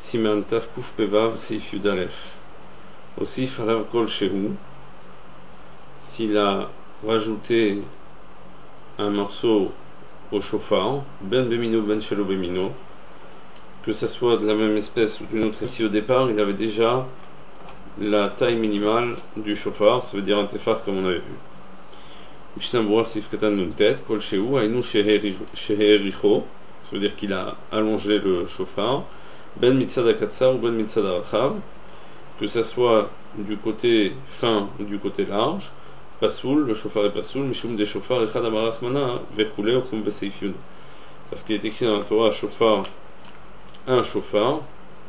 Siman Taf Kuf Pevav Seif Yud Aleph. Aussi Falav Kol Shehu, s'il a rajouté un morceau au chauffard, Ben Bemino Ben Shelo Bemino, que ça soit de la même espèce ou d'une autre. Si au départ il avait déjà la taille minimale du chauffard, ça veut dire un tefar comme on avait vu. Mishnah Sif Katan Nuntet, Kol Shehu, Ainu Shehericho, ça veut dire qu'il a allongé le chauffard, Ben Mitzad Akatsar ou Ben Mitzad Arachav, que ça soit du côté fin ou du côté large, Pasoul, le chauffard est Pasoul, Mishum des chauffard Echad Amarachmana, Vechule, Ochum Beseif Yud. Parce qu'il est écrit dans la Torah, chauffard, un chauffard,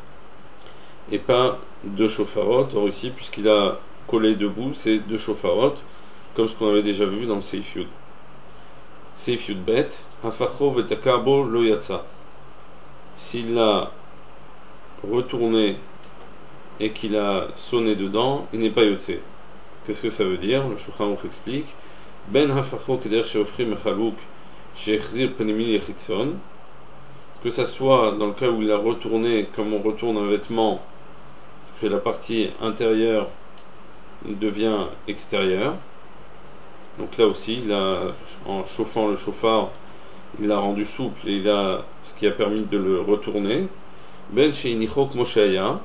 et pas deux chauffarot. Or ici, puisqu'il a collé debout, c'est deux chauffarot, comme ce qu'on avait déjà vu dans le Seif Yud. Seif Yud Bet, Hafacho Vetakabo Lo Yatsa. S'il l'a retourné et qu'il a sonné dedans, il n'est pas yotse. Qu'est-ce que ça veut dire? Le Shulchan Aruch explique. Ben hafacho keder sheofri mechalouk shechzir penimi yechitzon. Que ça soit dans le cas où il a retourné comme on retourne un vêtement, que la partie intérieure devient extérieure. Donc là aussi, en chauffant le chauffard, il l'a rendu souple et il a ce qui a permis de le retourner. Ben sheinichok moshaya.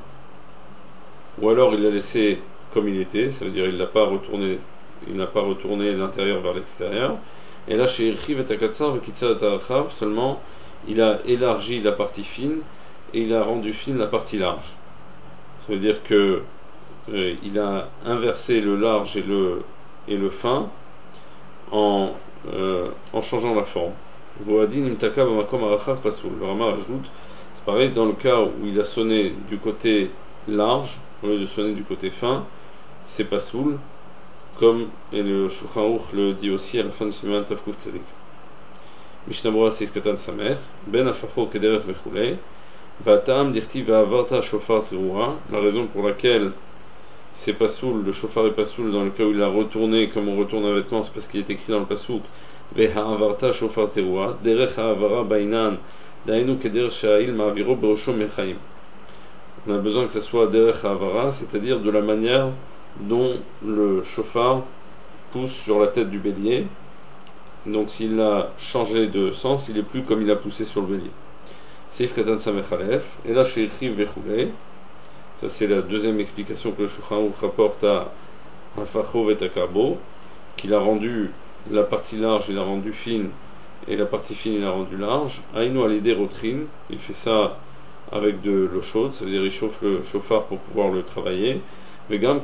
Ou alors il l'a laissé comme il était, ça veut dire il n'a pas retourné l'intérieur vers l'extérieur. Et là chez Irchiv et Akatsar et seulement il a élargi la partie fine et il a rendu fine la partie large. Ça veut dire que il a inversé le large et le fin en changeant la forme. Voadin imtaka bamakom arachav pasoul. Le Rama ajoute, c'est pareil dans le cas où il a sonné du côté large au lieu de sonner du côté fin, c'est pas soul, comme et le Shulchan Aruch le dit aussi à la fin du Siman Taf Kuf Tzadik. Mishnah Berurah Seif Katan Samer, Ben Afacho Kederech Vechulei, Vatam Dirti Va'avarta Shofar Teruah. La raison pour laquelle c'est pas soul, le chauffard est pas soul dans le cas où il a retourné comme on retourne un vêtement, c'est parce qu'il est écrit dans le Pasuk Ve'ha'avarta Shofar Teruah, Derech Ha'avara Bainan, Dainu Keder Sha'il Ma'aviro Berosho Mechaim. On a besoin que ça soit derech havara, c'est-à-dire de la manière dont le chauffard pousse sur la tête du bélier. Donc s'il a changé de sens, il n'est plus comme il a poussé sur le bélier. Seif Katan Samech Aleph, et là chez Irchiv Vechulei, ça c'est la deuxième explication que le Shulchan Aruch rapporte à Hafacho Vetakabo, qu'il a rendu la partie large, il a rendu fine, et la partie fine il a rendu large. Aïnou Alidé Rotrin, il fait ça avec de l'eau chaude, c'est-à-dire il chauffe le chauffard pour pouvoir le travailler. Et là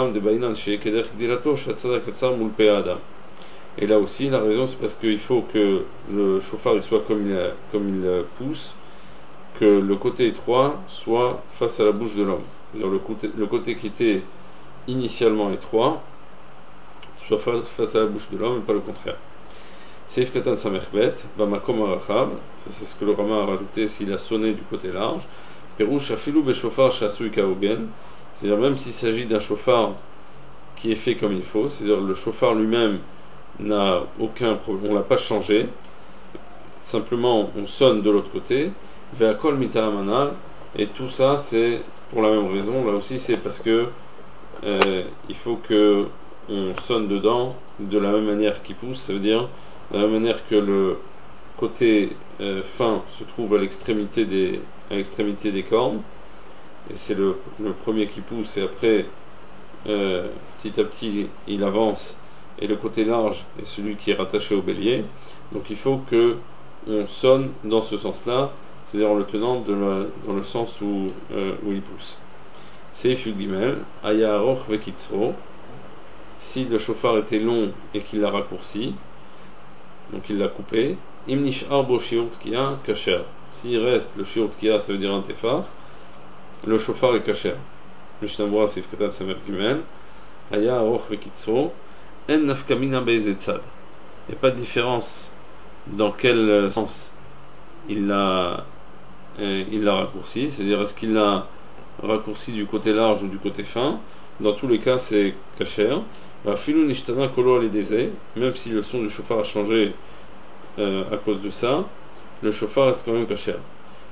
aussi, la raison c'est parce qu'il faut que le chauffard il soit comme il pousse, que le côté étroit soit face à la bouche de l'homme. C'est-à-dire le côté qui était initialement étroit soit face à la bouche de l'homme et pas le contraire. Seif Katan Samerchbet, Bamakom Arachav, ça c'est ce que le Rama a rajouté s'il a sonné du côté large. Perouche Afilou Beshofar Shasui Kaogen, c'est-à-dire même s'il s'agit d'un chauffard qui est fait comme il faut, c'est-à-dire le chauffard lui-même n'a aucun problème, on l'a pas changé, simplement on sonne de l'autre côté, Veakol Mitaamana, et tout ça c'est pour la même raison, là aussi c'est parce que il faut que on sonne dedans de la même manière qu'il pousse, ça veut dire de la même manière que le côté fin se trouve à l'extrémité des cornes, et c'est le premier qui pousse, et après petit à petit il avance, et le côté large est celui qui est rattaché au bélier. Donc il faut que on sonne dans ce sens-là, c'est-à-dire en le tenant dans le sens où il pousse. Seif Yud Gimel, Aya Aroch Vekitzro, si le chauffard était long et qu'il l'a raccourci, donc il l'a coupé. Imnish arbo shiur tkiya kasher. S'il reste le shiur tkiya, ça veut dire un tefar, le chauffard est kasher. Mishnah Berurah Seif Katan Samer Gimel, Aya Aroch Vekitzro, En nafkamina be'ezetzad. Il n'y a pas de différence dans quel sens il l'a raccourci, c'est-à-dire est-ce qu'il l'a raccourci du côté large ou du côté fin. Dans tous les cas, c'est kasher. Même si le son du chauffard a changé à cause de ça, le chauffard reste quand même kasher.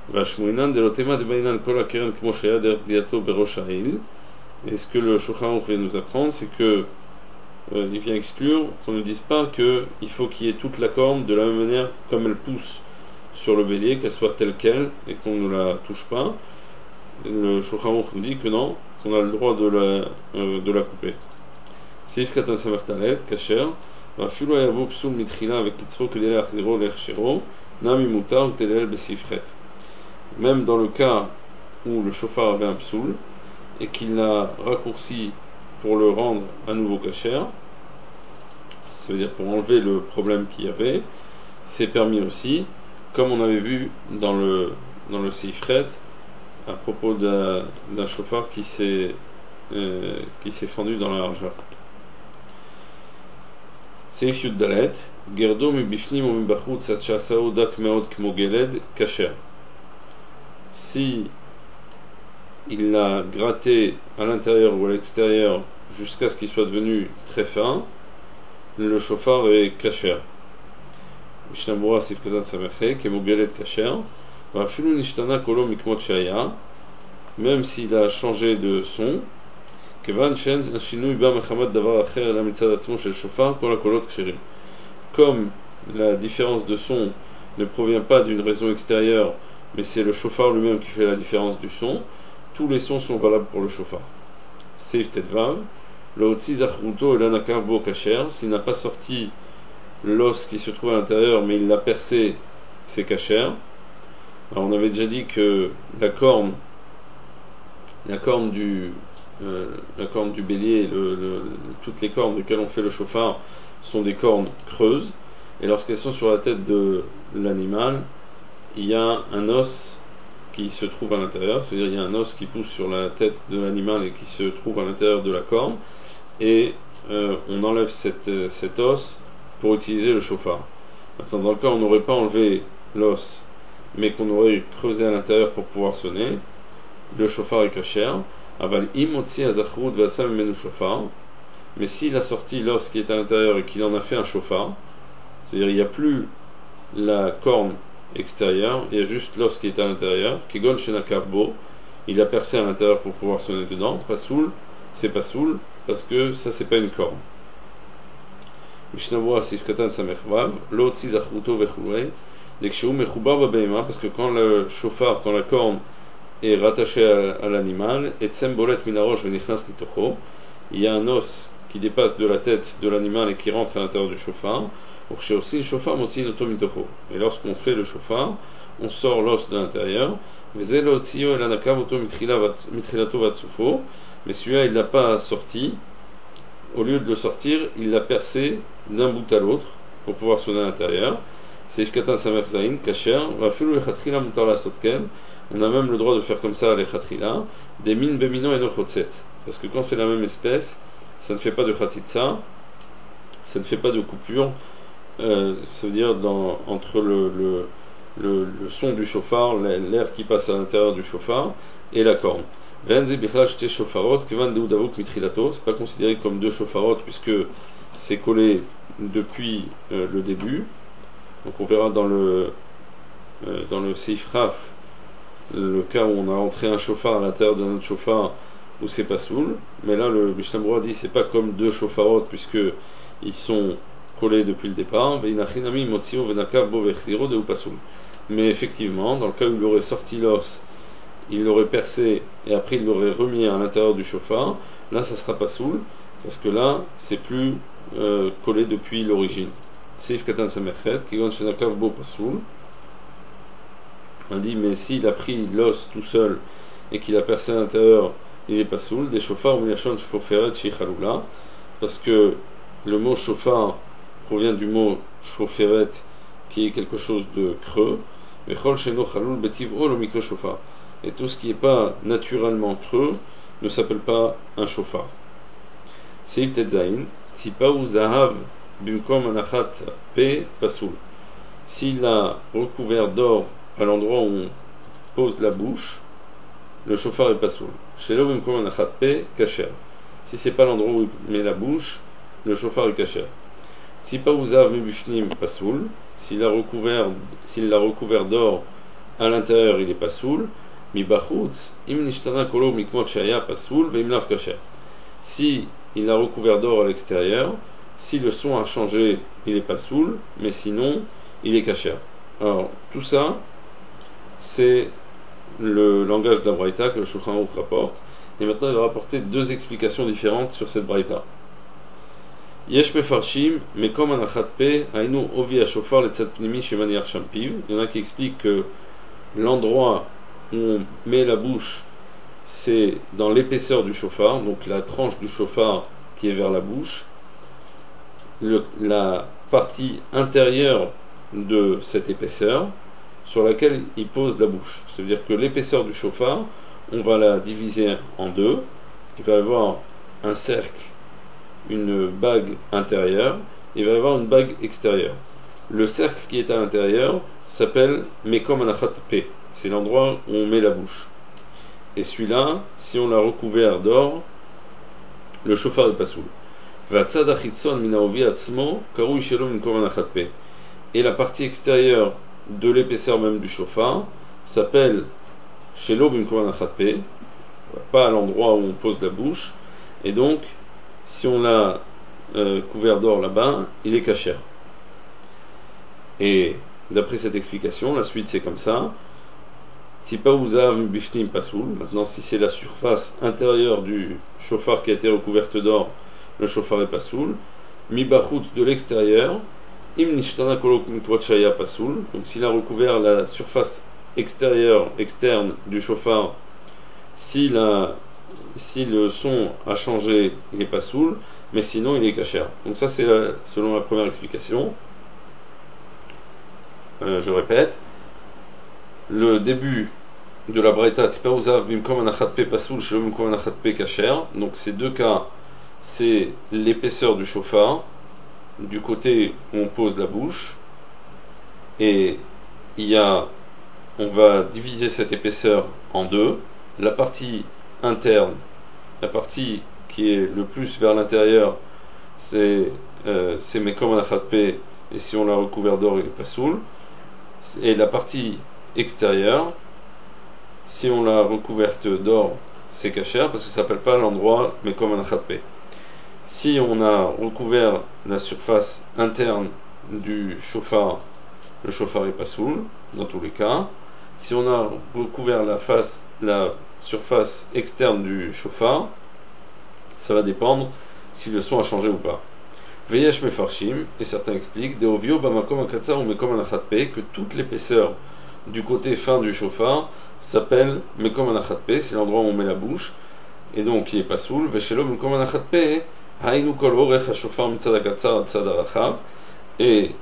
והשמואינן דלותמה דבעינן כל הקרן כמו שהיה דרך גדיעתו בראש העיל. Et ce que le Shulchan Aruch vient nous apprendre, c'est que il vient exclure qu'on ne dise pas qu'il faut qu'il y ait toute la corne de la même manière comme elle pousse sur le bélier, qu'elle soit telle qu'elle et qu'on ne la touche pas. Le Shulchan Aruch nous dit que non, qu'on a le droit de la couper. Seif Katan Samertalet, Kacher, Vafilu Ayavo Psul Mitrila avec Kitzro Kedele Achzero Lechshero, Nami Mutar Telel Besifret. Même dans le cas où le chauffard avait un psoul et qu'il l'a raccourci pour le rendre à nouveau kasher, ça veut dire pour enlever le problème qu'il y avait, c'est permis aussi, comme on avait vu dans le Seifret à propos d'un chauffard qui s'est fendu dans la largeur. Seif Yud Dalet, Gerdo mi bifnim ou mi bachutz at shasao dak meod kmo geled kasher. Si il l'a gratté à l'intérieur ou à l'extérieur jusqu'à ce qu'il soit devenu très fin, le chauffard est kasher. Mishnah Berurah Sif Katan Samerche, kmo geled kasher, vafilu nishtana kolo mikmot shaya, même s'il a changé de son, kevan shen shinui ba mechamad davar acher la mitzad atzmo shel shofar kol hakolot ksherim. Comme la différence de son ne provient pas d'une raison extérieure, mais c'est le chauffard lui-même qui fait la différence du son, tous les sons sont valables pour le chauffard. Seif Tetvav, l'otzi zachruto elanakav bo kasher, s'il n'a pas sorti l'os qui se trouve à l'intérieur, mais il l'a percé, c'est kasher. Alors on avait déjà dit que la corne du bélier, toutes les cornes desquelles on fait le chauffard sont des cornes creuses, et lorsqu'elles sont sur la tête de l'animal, il y a un os qui se trouve à l'intérieur, c'est-à-dire il y a un os qui pousse sur la tête de l'animal et qui se trouve à l'intérieur de la corne, et on enlève cet os pour utiliser le chauffard. Maintenant, dans le cas où on n'aurait pas enlevé l'os, mais qu'on aurait creusé à l'intérieur pour pouvoir sonner, le chauffard est kasher. Aval imotzi azachrout vasam menu chauffard. Mais s'il a sorti l'os qui est à l'intérieur et qu'il en a fait un chauffard, c'est-à-dire il n'y a plus la corne extérieure, il y a juste l'os qui est à l'intérieur, kigon shenakavbo, il a percé à l'intérieur pour pouvoir sonner dedans, pasoul, c'est pasoul, parce que ça c'est pas une corne. Mishnah Berurah Sif Katan Samerchvav, lo tzi zachruto vechulei, dekshehu mechubar babehema, parce que quand le chauffard, quand la corne est rattaché à l'animal, et tsembolet minarosh venichnas nitocho, il y a un os qui dépasse de la tête de l'animal et qui rentre à l'intérieur du chauffard. Aussi le chauffard motzi noto mitocho. Et lorsqu'on fait le chauffard, on sort l'os de l'intérieur. Mais celui-là il l'a pas sorti. Au lieu de le sortir, il l'a percé d'un bout à l'autre pour pouvoir sonner à l'intérieur. C'est Katan Samer Zain, Kasher, Vafilu Echatchila Mutar la Sotken. On a même le droit de faire comme ça à l'Echatchila, des min bemino et no chotset. Parce que quand c'est la même espèce, ça ne fait pas de chatzitza, ça ne fait pas de coupure, ça veut dire entre le son du chauffard, l'air qui passe à l'intérieur du chauffard, et la corne. C'est pas considéré comme deux chauffarotes puisque c'est collé depuis le début. Donc on verra dans le Seif Raf le cas où on a entré un chauffard à l'intérieur d'un autre chauffard où c'est pas soul, mais là le Mishnah Berurah dit c'est pas comme deux chauffarotes puisque ils sont collés depuis le départ. Mais effectivement, dans le cas où il aurait sorti l'os, il l'aurait percé et après il l'aurait remis à l'intérieur du chauffard, là ça sera pas soul parce que là c'est plus collé depuis l'origine. Seif Katan Samerchet, Kigon Shenakav Bo Pasoul. On dit mais s'il a pris l'os tout seul et qu'il a percé à l'intérieur, il est pas soul. Des chauffards ou yachon shfoferet shichalula, parce que le mot chauffard provient du mot shfoferet qui est quelque chose de creux. Mais chol sheno chalul betiv o lo mikro chauffard. Et tout ce qui n'est pas naturellement creux ne s'appelle pas un chauffard. Seif Tetzain, Tzipa ou Zahav bimkom anachat pe pasoul. S'il a recouvert d'or à l'endroit où on pose la bouche, le chauffard est pasoul. Shelo bimkom anachat pe kasher. Si c'est pas l'endroit où il met la bouche, le chauffard est kasher. Tzipa ou Zahav mibifnim pasoul. S'il l'a recouvert d'or à l'intérieur il est pas soul, mi bachutz, im nishtana kolo mikmot shaya pas soul, veimlav kasher. Si il a recouvert d'or à l'extérieur, si le son a changé, il est pas soul, mais sinon il est kasher. Alors tout ça, c'est le langage de la Braïta que le Shulchan Aruch rapporte. Et maintenant, il va rapporter deux explications différentes sur cette Braïta. Yesh mefarshim, mais comme un achat pe, ainu ovi ashofar letzat pnimi shemani archampiv. Il y en a qui expliquent que l'endroit où on met la bouche, c'est dans l'épaisseur du chauffard, donc la tranche du chauffard qui est vers la bouche. La partie intérieure de cette épaisseur sur laquelle il pose la bouche. C'est-à-dire que l'épaisseur du chauffard, on va la diviser en deux. Il va y avoir un cercle, une bague intérieure, il va y avoir une bague extérieure. Le cercle qui est à l'intérieur s'appelle Mekom Anachat Pe. C'est l'endroit où on met la bouche. Et celui-là, si on l'a recouvert d'or, le chauffard est pas soul. Et la partie extérieure de l'épaisseur même du chauffard s'appelle Shelo Bimkom Anachat Pe, pas à l'endroit où on pose la bouche, et donc si on l'a couvert d'or là-bas, il est kasher. Et d'après cette explication, la suite c'est comme ça. Tzipa uzav bifnim pasoul. Maintenant, si c'est la surface intérieure du chauffard qui a été recouverte d'or, le chauffard est pasoul. Mi bachutz de l'extérieur. Im nishtana kolok mikwat shaya pasoul. Donc s'il a recouvert la surface extérieure, externe du chauffard, si le son a changé, il est pasoul, mais sinon il est kasher. Donc ça c'est selon la première explication. Je répète. Le début de la Braïta, Tzipa uzav bimkom anachat pe pasoul shelo bimkom anachat pe kasher. Donc ces deux cas, c'est l'épaisseur du chauffard, du côté où on pose la bouche, et on va diviser cette épaisseur en deux. La partie interne, la partie qui est le plus vers l'intérieur, c'est mekom anachat pe, et si on l'a recouvert d'or, il est pasoul. Et la partie extérieure, si on l'a recouverte d'or, c'est kasher parce que ça s'appelle pas l'endroit mais comme un achat pe. Si on a recouvert la surface interne du chauffard, le chauffard est pas soul dans tous les cas. Si on a recouvert la surface externe du chauffard, ça va dépendre si le son a changé ou pas. Veyesh mefarshim, et certains expliquent Deovio bamakom akatsar ou mekom anachat pe, que toute l'épaisseur du côté fin du chauffard s'appelle mekom anachat pe, c'est l'endroit où on met la bouche, et donc il est pas soul. Veshelo mekom anachat pe, hainu kol orech hashofar mitzad akatsar ad tzad arachav, et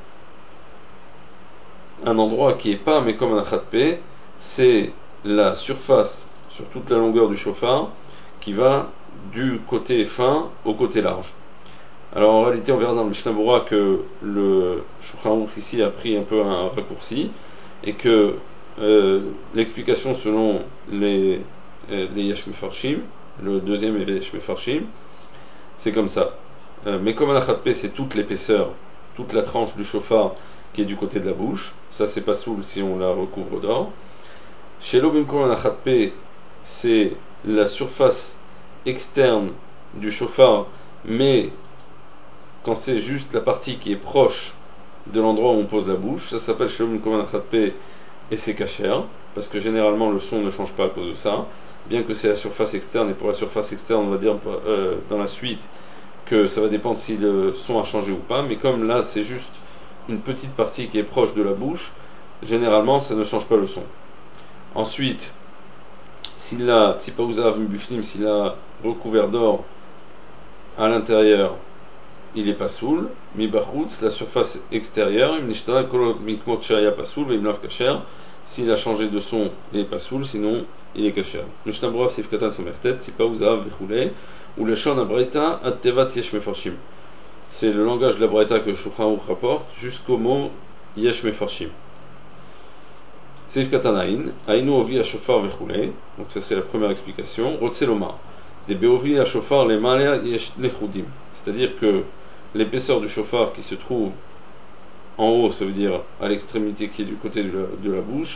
un endroit qui est pas mekom anachat pe, c'est la surface sur toute la longueur du chauffard qui va du côté fin au côté large. Alors en réalité, on verra dans le Mishnah Berurah que le Shulchan Aruch ici a pris un peu un raccourci et que l'explication selon les Yesh Mefarshim, le deuxième et les Yesh Mefarshim, c'est comme ça. Mais comme Anachat Pe, c'est toute l'épaisseur, toute la tranche du chauffard qui est du côté de la bouche, ça c'est pas soul si on la recouvre d'or. Chez l'Obimkom Anachat Pe, c'est la surface externe du chauffard, mais quand c'est juste la partie qui est proche de l'endroit où on pose la bouche, ça s'appelle Shalom Koman Achat Pe et c'est kasher, parce que généralement le son ne change pas à cause de ça, bien que c'est la surface externe, et pour la surface externe on va dire dans la suite que ça va dépendre si le son a changé ou pas, mais comme là c'est juste une petite partie qui est proche de la bouche, généralement ça ne change pas le son. Ensuite, s'il a Tzipa uzav bifnim, s'il a recouvert d'or à l'intérieur, il est pas soul. Mi bachutz, la surface extérieure, im nishtana kol mikmot shaya pas soul, veimlav kasher. S'il a changé de son, il est pas soul, sinon il est kasher. Mishnah Berurah sif katan samertet, Tzipa uzav vechulei, ou le shon abraita ad tevat yesh mefarshim. C'est le langage de la braïta que Shulchan Aruch rapporte jusqu'au mot yesh mefarshim. Sif katanain, ainu ovi ashofar vechulei. Donc ça c'est la première explication. Rotse lomar. Des beovi ashofar le malea yesh nechudim. C'est-à-dire que l'épaisseur du chauffard qui se trouve en haut, ça veut dire à l'extrémité qui est du côté de la bouche,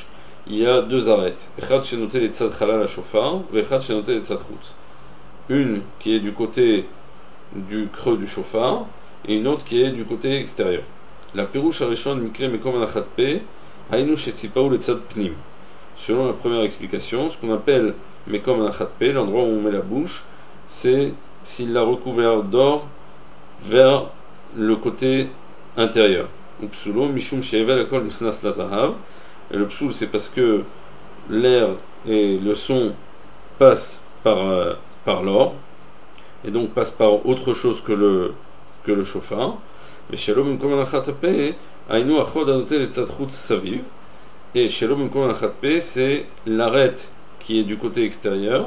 il y a deux arêtes. Echad shenoté le tzad chalal ha-shofar, vechad shenoté le tzad chutz. Une qui est du côté du creux du shofar, et une autre qui est du côté extérieur. La pirouche arishon mikre mekom anachat pe, hainu shetzipaou le tzad pnim. Selon la première explication, ce qu'on appelle mekom anachat pe, l'endroit où on met la bouche, c'est s'il l'a recouvert d'or vers le côté intérieur. Upsulo mishum she'evel akol nichnas lazahav. Et le psoul, c'est parce que l'air et le son passent par l'or, et donc passent par autre chose que le shofar. Mais shalom imkom anachat pe, hainu achod anoté le tzad chutz saviv. Et shalom imkom anachat pe, c'est l'arête qui est du côté extérieur.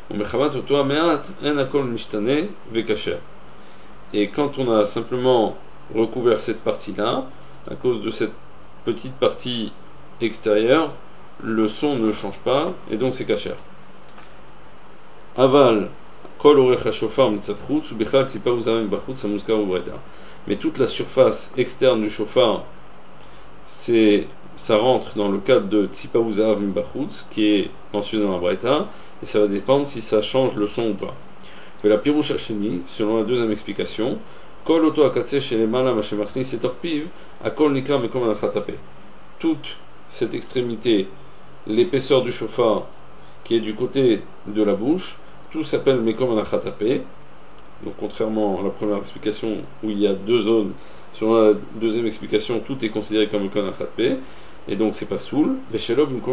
Et quand on a simplement recouvert cette partie-là, à cause de cette petite partie extérieure, le son ne change pas, et donc c'est kasher. Aval, kol orech ha-shofar mitzad chutz, ubichlal tzipa uzavim bachutz hamuzkar ubreta. Mais toute la surface externe du shofar, ça rentre dans le cadre de tzipa uzavim bachutz, qui est mentionné dans la breta, et ça va dépendre si ça change le son ou pas. Et la pirouche hacheni, selon la deuxième explication, kol oto akatse shelemala mashemachnis et torpiv, akol nikra mekom anachat pe. Toute cette extrémité, l'épaisseur du shofar qui est du côté de la bouche, tout s'appelle mekom anachat pe. Donc contrairement à la première explication où il y a deux zones, selon la deuxième explication, tout est considéré comme mekom anachat pe. Et donc c'est pas soul. Ce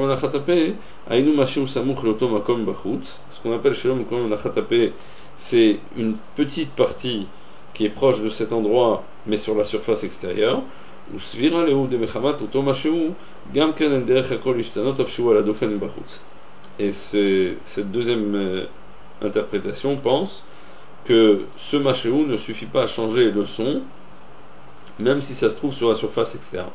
qu'on appelle shelom mekom anachat pe, c'est une petite partie qui est proche de cet endroit, mais sur la surface extérieure. Et cette deuxième interprétation pense que ce machéou ne suffit pas à changer le son, même si ça se trouve sur la surface externe.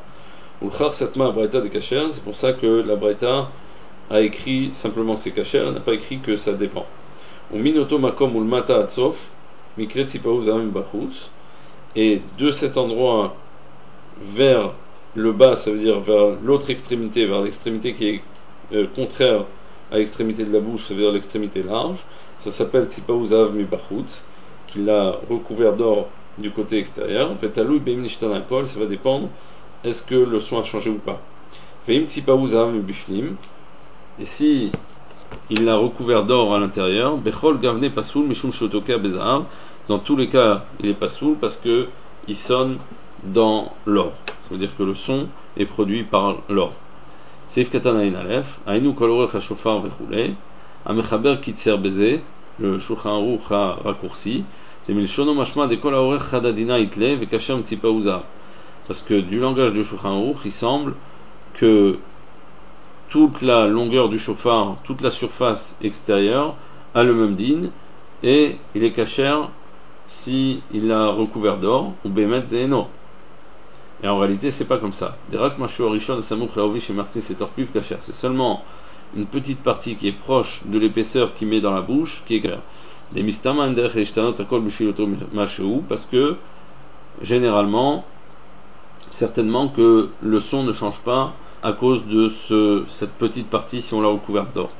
C'est pour ça que la Braïta a écrit simplement que c'est kasher, elle n'a pas écrit que ça dépend. Et de cet endroit vers le bas, ça veut dire vers l'autre extrémité, vers l'extrémité qui est contraire à l'extrémité de la bouche, ça veut dire l'extrémité large, ça s'appelle tzipaou zahav mi bachutz, qui l'a recouvert d'or du côté extérieur. Ça va dépendre est-ce que le son a changé ou pas. Et si il l'a recouvert d'or à l'intérieur, dans tous les cas, il est pas soul parce que il sonne dans l'or. Ça veut dire que le son est produit par l'or. Seif katanayin alef, ainu kol orech ha-shofar vechulei, amechaber kitser beze, le shulchan aruch a raccourci, demilshono mashma de kol orech hadadina itle vekasher mtzipa uza. Parce que du langage du shulchan aruch, il semble que toute la longueur du shofar, toute la surface extérieure a le même din, et il est kasher si il l'a recouvert d'or, ou bemet zeno. Et en réalité, c'est pas comme ça. C'est seulement une petite partie qui est proche de l'épaisseur qu'il met dans la bouche qui est claire. Parce que généralement, certainement que le son ne change pas à cause de cette petite partie si on l'a recouverte d'or.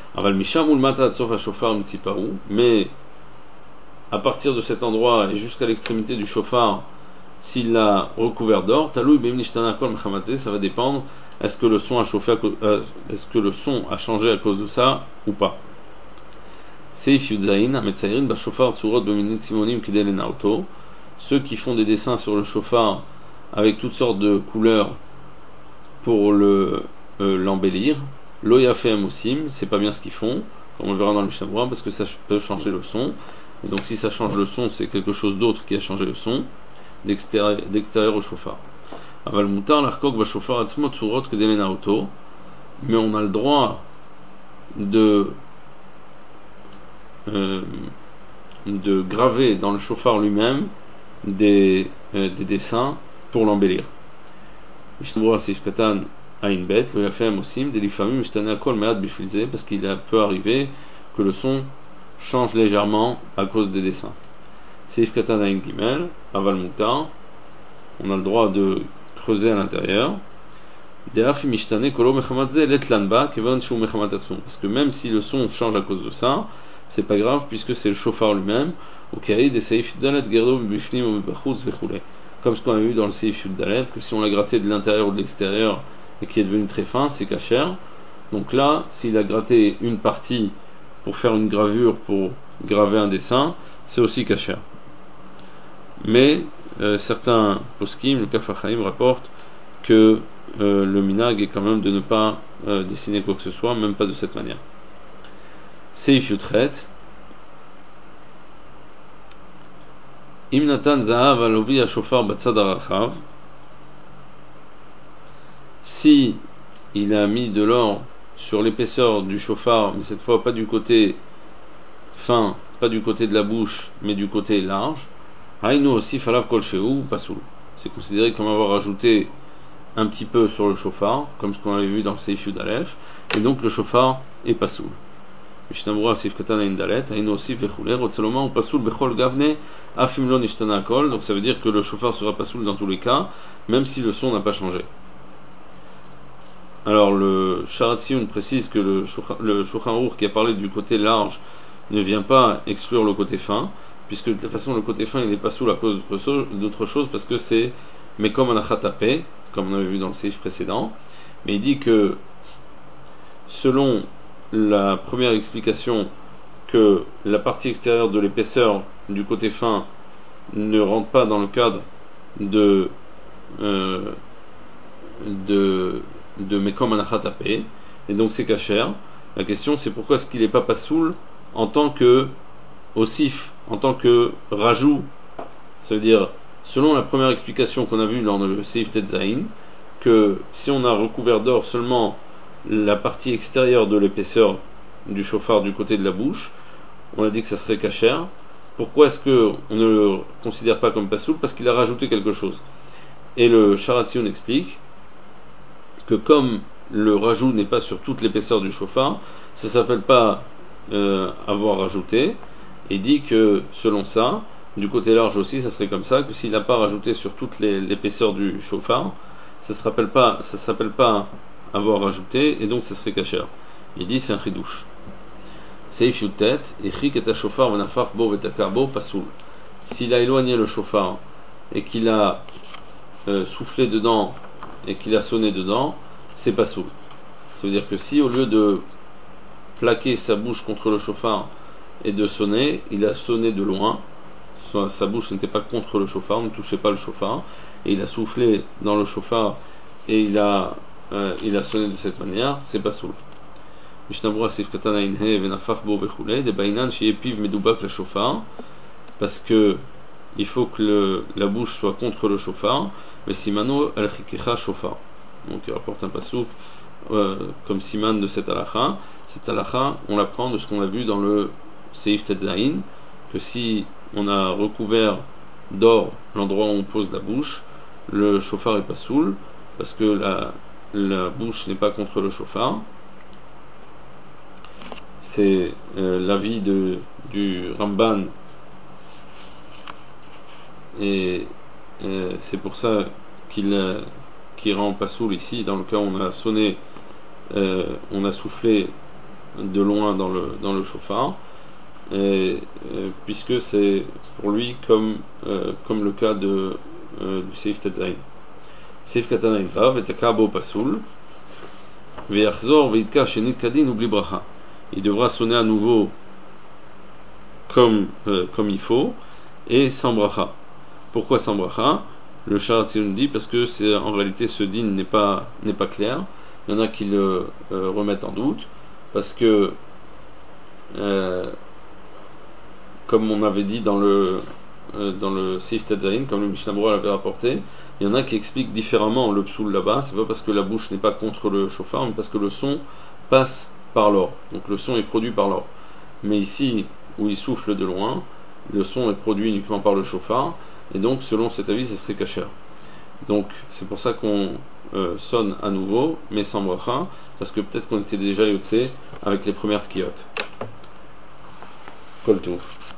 Mais à partir de cet endroit et jusqu'à l'extrémité du shofar, s'il l'a recouvert d'or, ça va dépendre est-ce que le son a chauffé est-ce que le son a changé à cause de ça ou pas. Ceux qui font des dessins sur le shofar avec toutes sortes de couleurs pour l'embellir, l'oyafem aussi, c'est pas bien ce qu'ils font, comme on le verra dans le Mishnah Berurah, parce que ça peut changer le son. Et donc si ça change le son, c'est quelque chose d'autre qui a changé le son d'extérieur au shofar. Aval mutar l'arkok ba shofar atzmo tsurot kedelena auto, mais on a le droit de graver dans le shofar lui-même des dessins pour l'embellir. Mishnah Berurah Seif Katan Ayin Bet, le Yafem aussi, des lifamim mishtana kol me'at bishvilze, parce qu'il peut arriver que le son change légèrement à cause des dessins. Seif Katan Ayin Gimel, Aval Mutar, on a le droit de creuser à l'intérieur. Parce que même si le son change à cause de ça, c'est pas grave puisque c'est le chauffard lui-même. Comme ce qu'on a vu dans le Seif Yud-Dalet, que si on l'a gratté de l'intérieur ou de l'extérieur et qui est devenu très fin, c'est kasher. Donc là, s'il a gratté une partie pour faire une gravure, pour graver un dessin, c'est aussi kasher. Mais certains poskim, le Kaf HaChaim rapporte que le minag est quand même de ne pas dessiner quoi que ce soit, même pas de cette manière. Seif Yutret. Im natan zahav alovi hashofar batzad harachav. Si il a mis de l'or sur l'épaisseur du chauffard, mais cette fois pas du côté fin, pas du côté de la bouche, mais du côté large, haïnu aussi falav kol shehu pasoul. C'est considéré comme avoir ajouté un petit peu sur le chauffard, comme ce qu'on avait vu dans le Seif Yud Aleph, et donc le chauffard est pasoul. Mishnamura Seif Katan Ain Dalet, haïnu aussi vechouler, otzeloma ou pasoul bechol gavne afim lo nishtana kol. Donc ça veut dire que le chauffard sera pasoul dans tous les cas, même si le son n'a pas changé. Alors le Sharatzion précise que le Shulchan Aruch qui a parlé du côté large ne vient pas exclure le côté fin, puisque de toute façon le côté fin il n'est pas sous à cause d'autre chose, parce que c'est mais comme anachatapé, comme on avait vu dans le séif précédent. Mais il dit que selon la première explication, que la partie extérieure de l'épaisseur du côté fin ne rentre pas dans le cadre de Mekom Anachatapé, et donc c'est kasher. La question c'est pourquoi est-ce qu'il n'est pas pasoul en tant que osif, en tant que rajout. Ça veut dire, selon la première explication qu'on a vue dans le Seif Tetzaïn, que si on a recouvert d'or seulement la partie extérieure de l'épaisseur du chauffard du côté de la bouche, on a dit que ça serait kasher. Pourquoi est-ce qu'on ne le considère pas comme pasoul? Parce qu'il a rajouté quelque chose. Et le Sharatzion explique que comme le rajout n'est pas sur toute l'épaisseur du chauffard, ça ne s'appelle pas avoir rajouté. Et dit que selon ça, du côté large aussi, ça serait comme ça, que s'il n'a pas rajouté sur toute l'épaisseur du chauffard, ça ne s'appelle pas avoir rajouté, et donc ça serait kasher. Il dit c'est un chidouche. Seif Yutet, echik et chauffard venafar bo vetakarbo pasoul. S'il a éloigné le chauffard et qu'il a soufflé dedans et qu'il a sonné dedans, c'est pasoul. Ça veut dire que si au lieu de plaquer sa bouche contre le chauffard et de sonner, il a sonné de loin, sa bouche n'était pas contre le chauffard, ne touchait pas le chauffard, et il a soufflé dans le chauffard et il a sonné de cette manière, c'est pasoul. Mishnabura Seif Katan Ain He venafach bo vechulei de bainan sheyeh piv medubak le chauffard, parce que il faut que la bouche soit contre le chauffard, mais simano al chikecha chauffard. Donc il rapporte un pasouk comme siman de cette halakha. Cette halakha, on l'apprend de ce qu'on a vu dans le Seif Tetzaïn, que si on a recouvert d'or l'endroit où on pose la bouche, le chauffard est pasoul, parce que la bouche n'est pas contre le chauffard. C'est l'avis du Ramban, et c'est pour ça qu'il rend pasoul ici, dans le cas où on a sonné, on a soufflé de loin dans le chauffard, puisque c'est pour lui comme le cas du Seif Tetzaïn. Seif Katan Ain Vav et Takabo pasoul ve'achzor ve'itka shenit kadin oubli bracha. Il devra sonner à nouveau comme il faut et sans bracha. Pourquoi sans bracha? Le Sharatzion dit parce que c'est en réalité ce din n'est pas clair. Il y en a qui le remettent en doute parce que comme on avait dit dans le Seif Tetzaïn, comme le Mishnah Berurah l'avait rapporté, il y en a qui expliquent différemment le psoul là-bas. C'est pas parce que la bouche n'est pas contre le chauffard, mais parce que le son passe par l'or. Donc le son est produit par l'or. Mais ici, où il souffle de loin, le son est produit uniquement par le chauffard, et donc selon cet avis, ce serait kasher. Donc c'est pour ça qu'on sonne à nouveau, mais sans bracha, parce que peut-être qu'on était déjà yotzé avec les premières tkiyot. Kol touf.